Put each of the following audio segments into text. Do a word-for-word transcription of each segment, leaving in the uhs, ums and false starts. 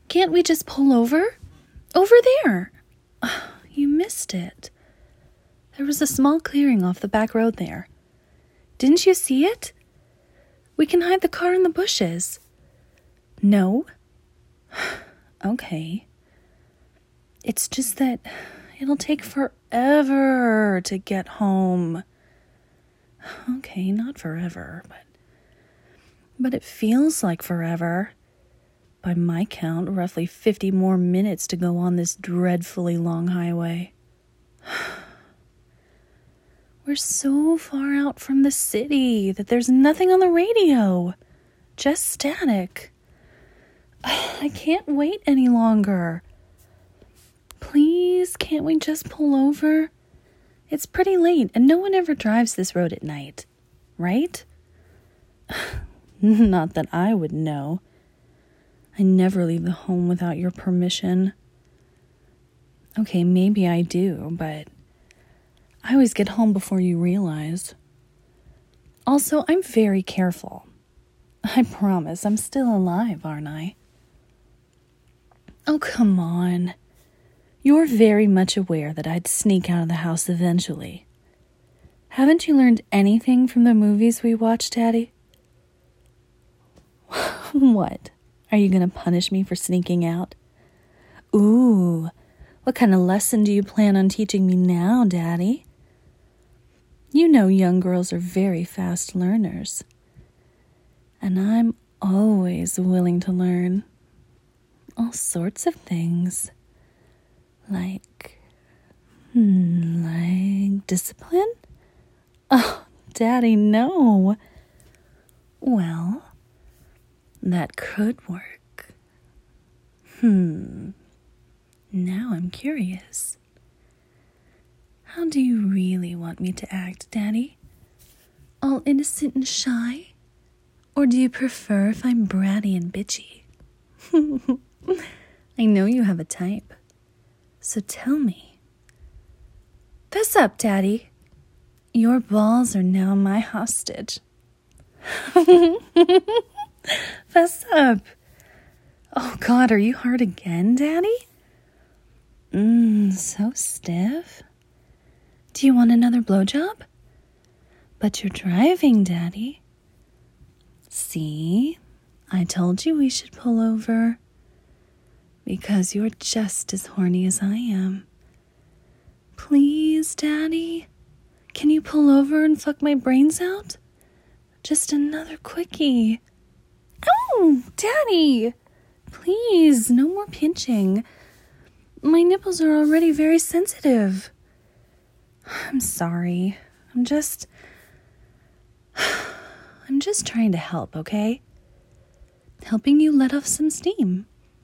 Can't we just pull over? Over there. Oh, you missed it. There was a small clearing off the back road there. Didn't you see it? We can hide the car in the bushes. No? Okay. It's just that it'll take forever to get home. Okay, not forever, but... But it feels like forever. By my count, roughly fifty more minutes to go on this dreadfully long highway. We're so far out from the city that there's nothing on the radio. Just static. I can't wait any longer. Please, can't we just pull over? It's pretty late, and no one ever drives this road at night, right? Not that I would know. I never leave the home without your permission. Okay, maybe I do, but I always get home before you realize. Also, I'm very careful. I promise I'm still alive, aren't I? Oh, come on. You're very much aware that I'd sneak out of the house eventually. Haven't you learned anything from the movies we watched, Daddy? What? Are you going to punish me for sneaking out? Ooh, what kind of lesson do you plan on teaching me now, Daddy? You know young girls are very fast learners. And I'm always willing to learn all sorts of things. Like, hmm, like discipline? Oh, Daddy, no. Well, that could work. Hmm. Now I'm curious. How do you really want me to act, Daddy? All innocent and shy? Or do you prefer if I'm bratty and bitchy? I know you have a type. So tell me. Fess up, Daddy. Your balls are now my hostage. Fess up. Oh, God, are you hard again, Daddy? Mmm, so stiff. Do you want another blowjob? But you're driving, Daddy. See? I told you we should pull over. Because you're just as horny as I am. Please, Daddy? Can you pull over and fuck my brains out? Just another quickie. Oh, Daddy! Please, no more pinching. My nipples are already very sensitive. I'm sorry. I'm just... I'm just trying to help, okay? Helping you let off some steam.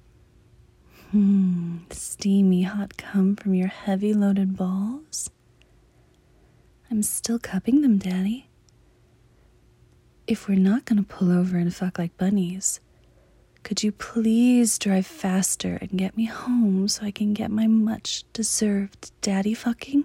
Hmm, steamy hot cum from your heavy loaded balls. I'm still cupping them, Daddy. If we're not gonna pull over and fuck like bunnies, could you please drive faster and get me home so I can get my much-deserved daddy fucking?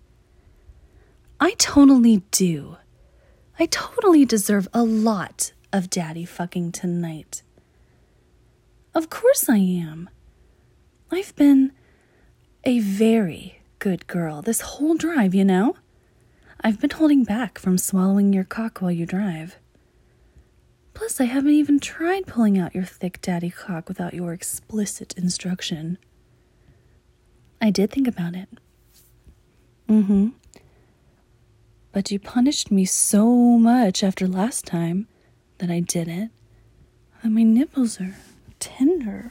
I totally do. I totally deserve a lot of daddy fucking tonight. Of course I am. I've been a very good girl this whole drive, you know? I've been holding back from swallowing your cock while you drive. Plus, I haven't even tried pulling out your thick daddy cock without your explicit instruction. I did think about it. Mm-hmm. But you punished me so much after last time that I didn't. And my nipples are tender.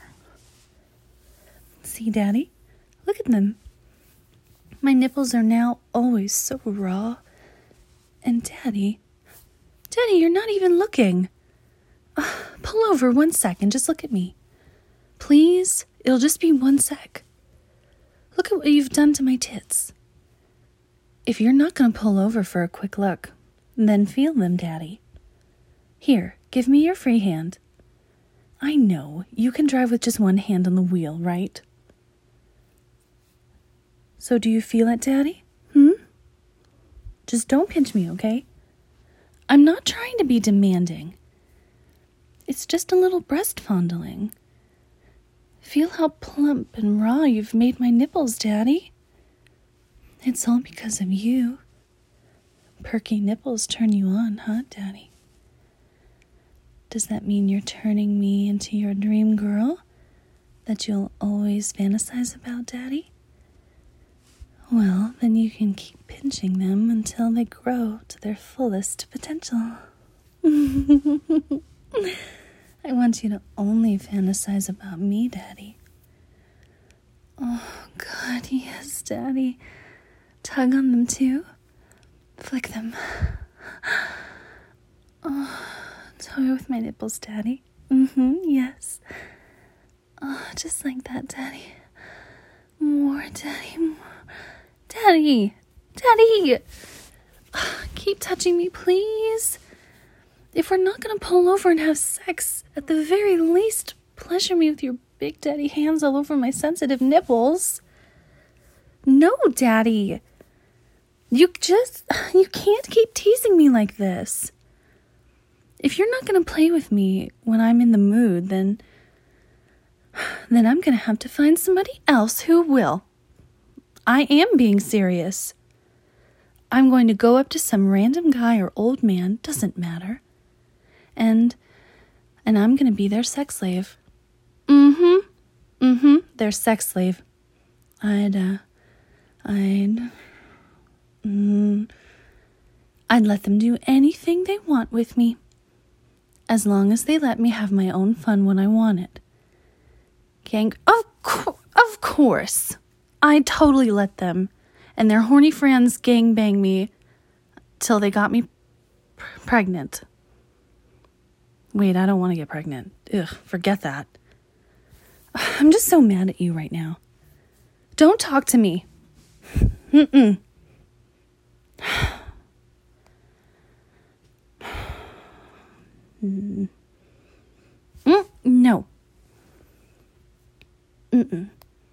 See, Daddy? Look at them. My nipples are now always so raw. And Daddy... Daddy, you're not even looking. Uh, pull over one sec and just look at me. Please? It'll just be one sec. Look at what you've done to my tits. If you're not going to pull over for a quick look, then feel them, Daddy. Here, give me your free hand. I know, you can drive with just one hand on the wheel, right? So do you feel it, Daddy? Hmm? Just don't pinch me, okay? I'm not trying to be demanding. It's just a little breast fondling. Feel how plump and raw you've made my nipples, Daddy. It's all because of you. Perky nipples turn you on, huh, Daddy? Does that mean you're turning me into your dream girl that you'll always fantasize about, Daddy? Well, then you can keep pinching them until they grow to their fullest potential. I want you to only fantasize about me, Daddy. Oh, God, yes, Daddy. Tug on them, too. Flick them. Oh, toy with my nipples, Daddy. Mm-hmm, yes. Oh, just like that, Daddy. More, Daddy, more. Daddy! Daddy! Keep touching me, please. If we're not gonna pull over and have sex, at the very least, pleasure me with your big daddy hands all over my sensitive nipples. No, Daddy. You just, you can't keep teasing me like this. If you're not gonna play with me when I'm in the mood, then, then I'm gonna have to find somebody else who will. I am being serious. I'm going to go up to some random guy or old man, doesn't matter. And, and I'm going to be their sex slave. Mm-hmm. Mm-hmm. Their sex slave. I'd, uh, I'd, mm, I'd let them do anything they want with me. As long as they let me have my own fun when I want it. Gang, of, co- of course. I'd totally let them and their horny friends gangbang me till they got me pr- pregnant. Wait, I don't want to get pregnant. Ugh, forget that. I'm just so mad at you right now. Don't talk to me. Mm-mm. Mm. Mm, no. Mm-mm.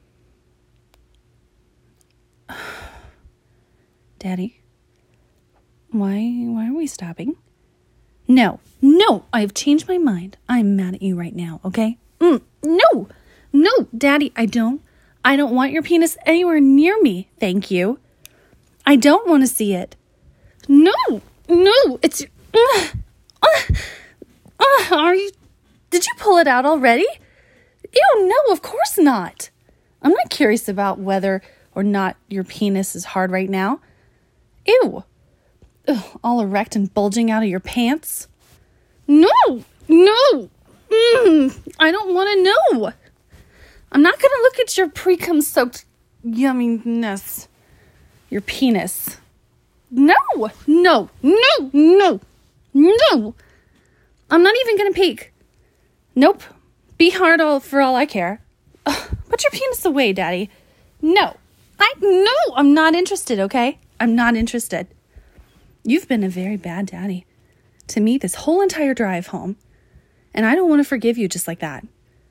Daddy, why, why are we stopping? No, no, I've changed my mind. I'm mad at you right now, okay? Mm, no, no, Daddy, I don't, I don't want your penis anywhere near me, thank you. I don't want to see it. No, no, it's, uh, uh, uh, are you, did you pull it out already? Ew, no, of course not. I'm not curious about whether or not your penis is hard right now. Ew. Ugh, all erect and bulging out of your pants. No, no. Mm, I don't want to know. I'm not going to look at your pre-cum soaked yumminess. Your penis. No, no, no, no, no. I'm not even going to peek. Nope. Be hard all for all I care. Ugh, put your penis away, Daddy. No. I, no, I'm not interested, okay? I'm not interested. You've been a very bad daddy to me this whole entire drive home, and I don't want to forgive you just like that.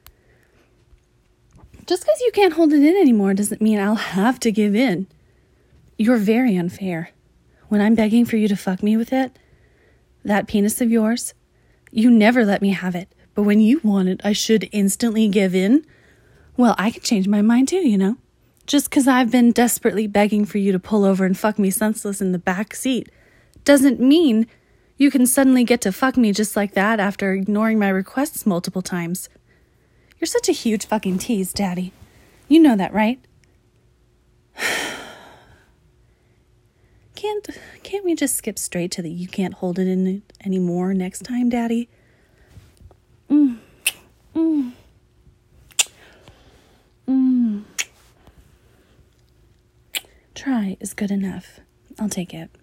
Just because you can't hold it in anymore doesn't mean I'll have to give in. You're very unfair. When I'm begging for you to fuck me with it, that penis of yours, you never let me have it. But when you want it, I should instantly give in. Well, I could change my mind too, you know. Just because I've been desperately begging for you to pull over and fuck me senseless in the back seat doesn't mean you can suddenly get to fuck me just like that after ignoring my requests multiple times. You're such a huge fucking tease, Daddy. You know that, right? Can't can't we just skip straight to the you can't hold it in anymore next time, Daddy? Mm. Mm. Mm. Try is good enough. I'll take it.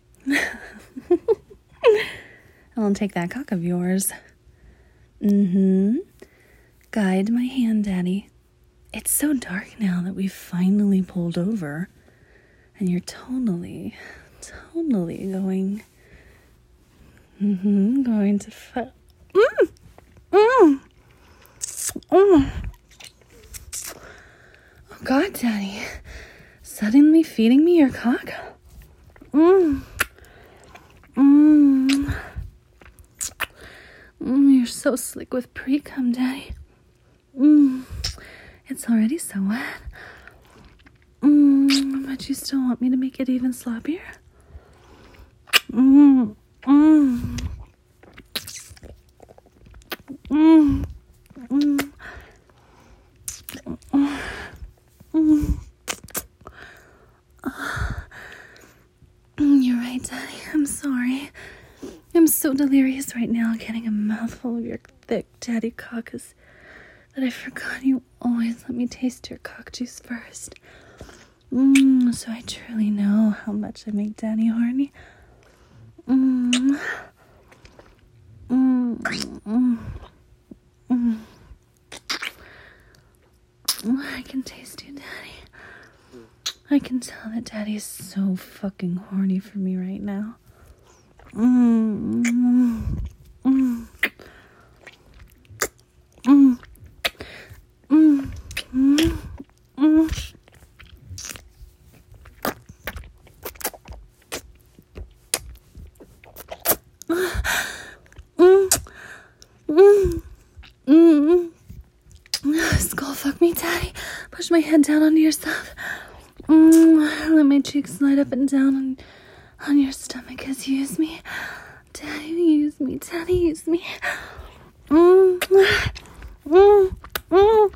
I'll take that cock of yours. Mm-hmm. Guide my hand, Daddy. It's so dark now that we've finally pulled over. And you're totally, totally going... Mm-hmm. Going to... Fu- mm! Mm! Mm! Oh, God, Daddy. Suddenly feeding me your cock? Mmm. Mmm. Mm, you're so slick with pre-cum, Daddy. Mm, it's already so wet. Mm, but you still want me to make it even sloppier? Mm, mm, mm, mm, mm. You're right, Daddy. I'm sorry. I'm so delirious right now, getting a mouthful of your thick daddy caucus, that I forgot you always let me taste your cock juice first. Mmm, so I truly know how much I make Daddy horny. Mmm. Mmm. Mmm. Mmm. I can taste you, Daddy. I can tell that Daddy is so fucking horny for me right now. Mmm. Mmm. Mmm. Mmm. Mmm. Mmm. Mm, mm, mm. Skull fuck me, Daddy. Push my head down onto yourself. Mm, let my cheeks slide up and down on, on your stomach as you use me. Daddy, use me. Daddy, use me. Mm, mm, mm.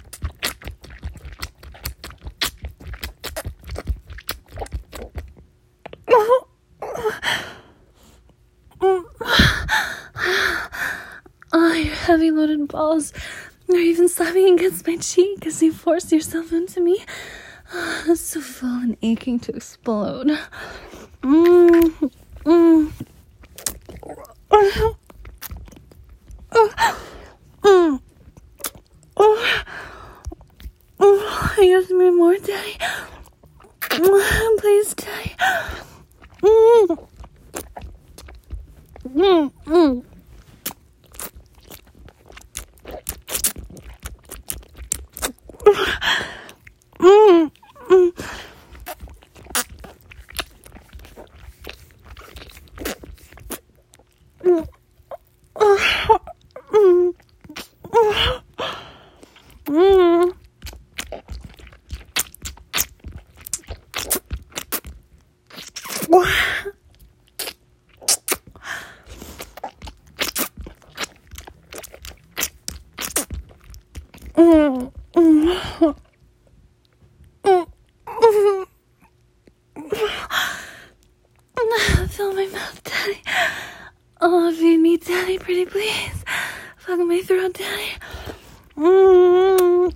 Oh, your heavy loaded balls are even slapping against my cheek as you force yourself into me. Oh, that's so full and aching to explode. Mm, mm. Mm. Mm. Mm. Use me more, Daddy. Mm. Please, Daddy. Mm. Mm. Mm. Mm, mm. Mm. Mm. Mm. Mm. Mm. Fill my mouth, Daddy. Oh, feed me, Daddy, pretty please. Fuck my throat, Daddy. Mm.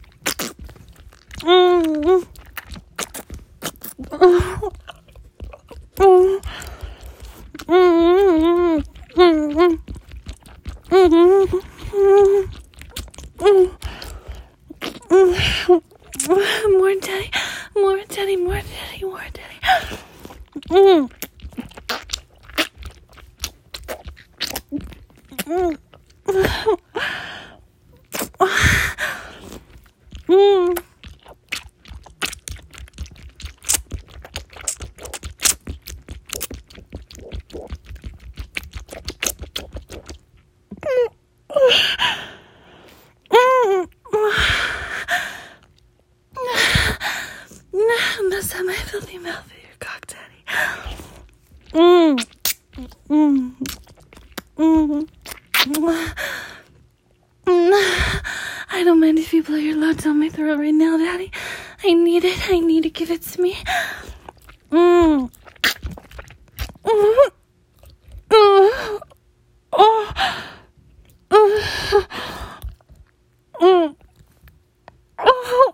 Mm. Mm. Mm. Mm. Mm. Mm. Mm. More Daddy, more Daddy, more Daddy, more Daddy. Mm. Mm. Mm. Mess up my filthy mouth with your cock, Daddy. Mm. Mm. Mm. Mm. I don't mind if you blow your load down my throat right now, Daddy. I need it. I need to give it to me. Mm. Mm. Mm. Oh. Mm. Mm. Oh.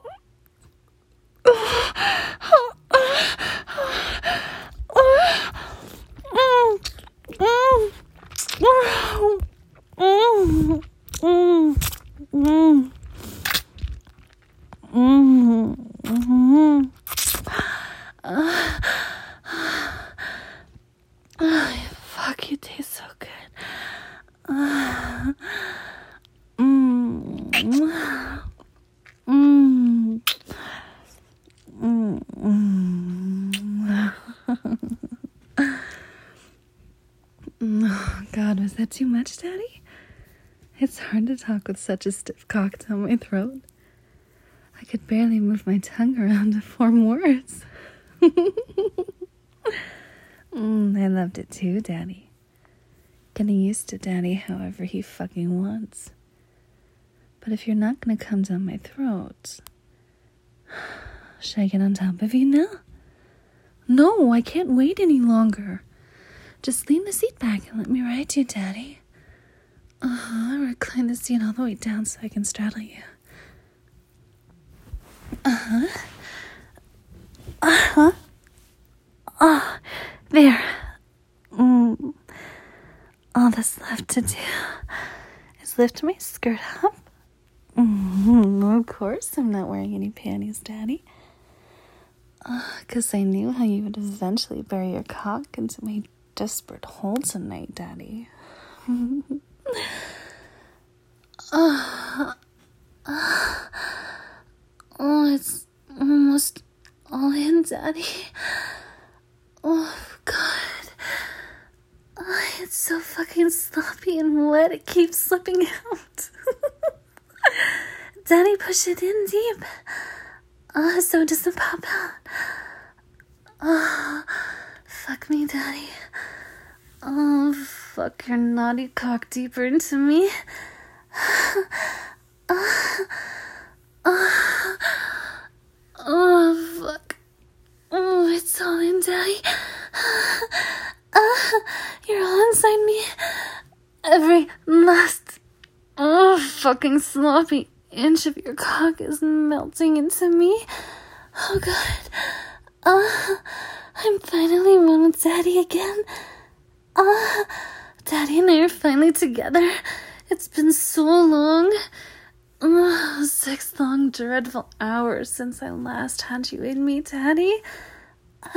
Fuck, you taste so good. Mm. Mm. Oh, God, was that too much, Daddy? It's hard to talk with such a stiff cock down my throat. I could barely move my tongue around to form words. mm, I loved it too, Daddy. Getting used to Daddy however he fucking wants. But if you're not gonna come down my throat, should I get on top of you now? No, I can't wait any longer. Just lean the seat back and let me ride you, Daddy. Uh-huh, recline the seat all the way down so I can straddle you. Uh-huh. Uh-huh. Oh, there. Mm. All that's left to do is lift my skirt up. Mm, of course I'm not wearing any panties, Daddy. Because uh, I knew how you would eventually bury your cock into my desperate hole tonight, Daddy. uh, uh, oh, it's almost all in, Daddy. Oh, God. Oh, it's so fucking sloppy and wet, it keeps slipping out. Daddy, push it in deep. Ah, uh, so it doesn't pop out. Oh, fuck me, Daddy. Oh, fuck your naughty cock deeper into me. Oh, oh, oh, fuck. Oh, it's all in, Daddy. Uh, you're all inside me. Every last, oh, fucking sloppy inch of your cock is melting into me. Oh, God. Uh, I'm finally one with Daddy again. Uh, Daddy and I are finally together. It's been so long. Uh, six long, dreadful hours since I last had you in me, Daddy. Uh,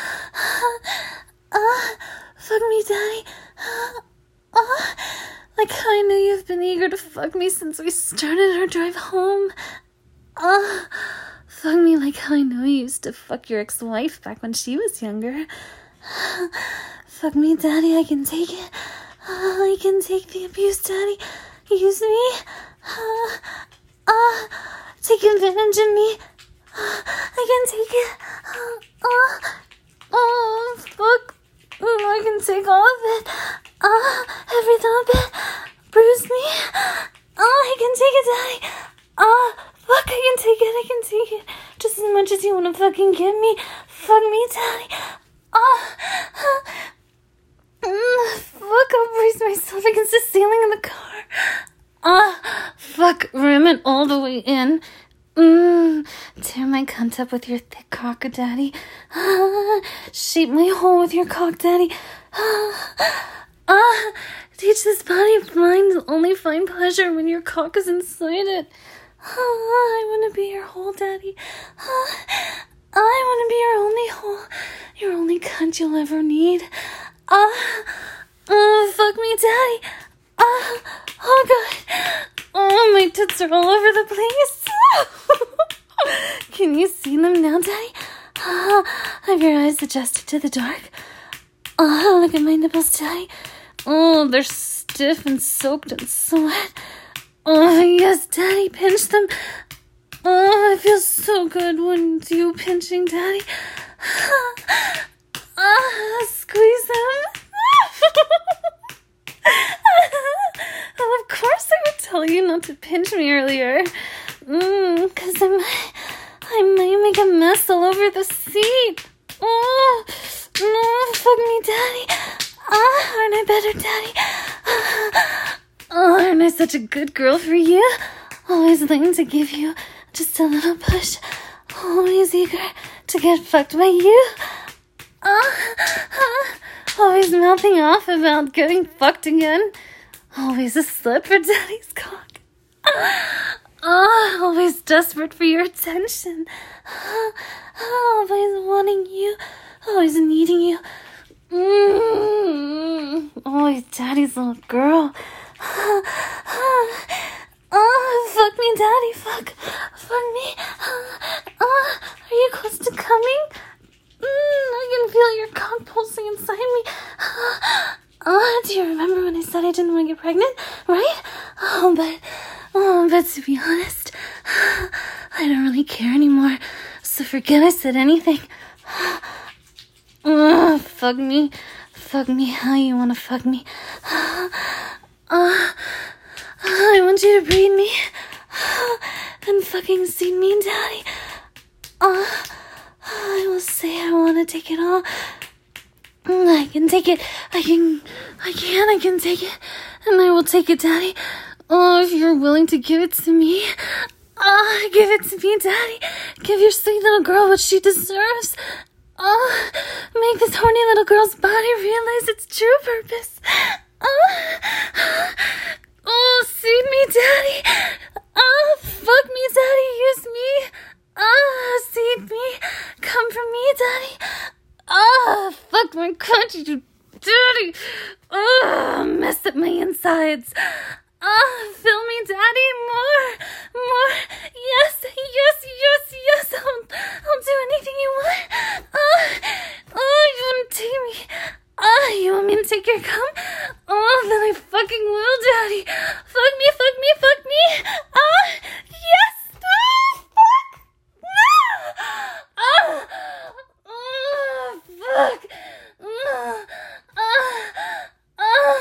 uh, fuck me, Daddy. Uh, uh, like how I know you've been eager to fuck me since we started our drive home. Uh, fuck me like how I know you used to fuck your ex-wife back when she was younger. Uh, fuck me, Daddy, I can take it. Uh, I can take the abuse, Daddy. Use me. Uh, uh, take advantage of me. Uh, I can take it. Uh, uh, oh, fuck. Oh, I can take all of it. Uh, every little bit. Bruise me. Oh, I can take it, Daddy. Oh, fuck, I can take it. I can take it. Just as much as you want to fucking give me. Fuck me, Daddy. Oh, uh, mm, fuck, I'll brace myself against the ceiling in the car. Ah, uh, fuck, rim it all the way in. Mmm, tear my cunt up with your thick cock, Daddy. Ah, shape my hole with your cock, Daddy. Ah, ah, teach this body of mine to only find pleasure when your cock is inside it. Ah, I want to be your hole, Daddy. Ah, I want to be your only hole, your only cunt you'll ever need. Ah, oh, fuck me, Daddy. Ah, oh, God. Oh, my tits are all over the place. Can you see them now, Daddy? Ah, have your eyes adjusted to the dark? Oh, look at my nipples, Daddy. Oh, they're stiff and soaked in sweat. Oh, yes, Daddy, pinch them. Oh, it feels so good when you pinching, Daddy. Ah, squeeze them. Of course I would tell you not to pinch me earlier. Mmm, because I might, I might make a mess all over the seat. Oh, no, fuck me, Daddy. Ah, aren't I better, Daddy? Oh, aren't I such a good girl for you? Always looking to give you just a little push. Always eager to get fucked by you. Ah, ah, always mouthing off about getting fucked again. Always a slut for Daddy's cock. Ah, ah, always desperate for your attention. Ah, always wanting you. Always needing you. Mm, always Daddy's little girl. Ah, ah, oh, fuck me, Daddy. Fuck. Fuck me. Ah, ah, are you close to coming? Mm, I can feel your cock pulsing inside me. Ah, oh, do you remember when I said I didn't want to get pregnant? Right? Oh, but, oh, but to be honest, I don't really care anymore, so forget I said anything. Uh, fuck me. Fuck me how you wanna fuck me. Uh, I want you to breed me. And fucking seed me, Daddy. Uh, I will say I wanna take it all. I can take it. I can. I can. I can take it. And I will take it, Daddy. Oh, if you're willing to give it to me. Oh, give it to me, Daddy. Give your sweet little girl what she deserves. Oh, make this horny little girl's body realize its true purpose. Oh, oh, seed me, Daddy. Oh, fuck me, Daddy. Use me. Oh, seed me. Come from me, Daddy. Oh, fuck my country, you Daddy. Oh, mess up my insides. Oh, fill me, Daddy, more, more. Yes, yes, yes, yes. I'll, I'll do anything you want. Oh, oh, you want to take me? Oh, you want me to take your cum? Oh, then I fucking will, Daddy. Fuck me, fuck me, fuck me. Oh, yes. Oh, fuck. No. Oh, oh, fuck. Oh, oh, oh.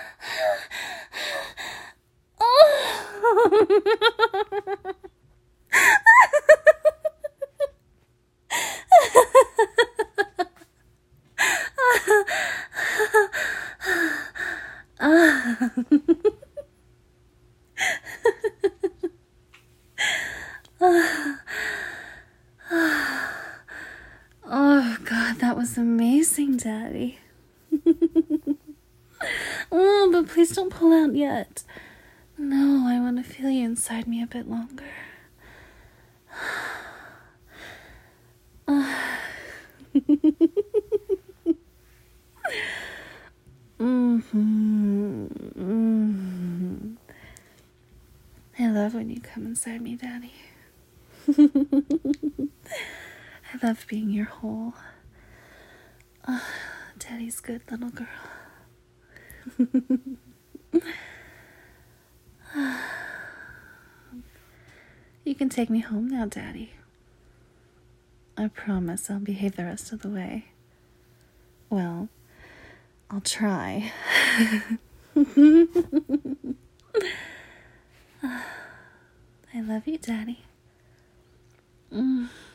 Oh, God, that was amazing, Daddy. Oh, but please don't pull out yet. No, I want to feel you inside me a bit longer. Mm-hmm. Mm-hmm. I love when you come inside me, Daddy. I love being your whole, uh, Daddy's good little girl. You can take me home now, Daddy. I promise I'll behave the rest of the way. Well, I'll try. I love you, Daddy. Mm.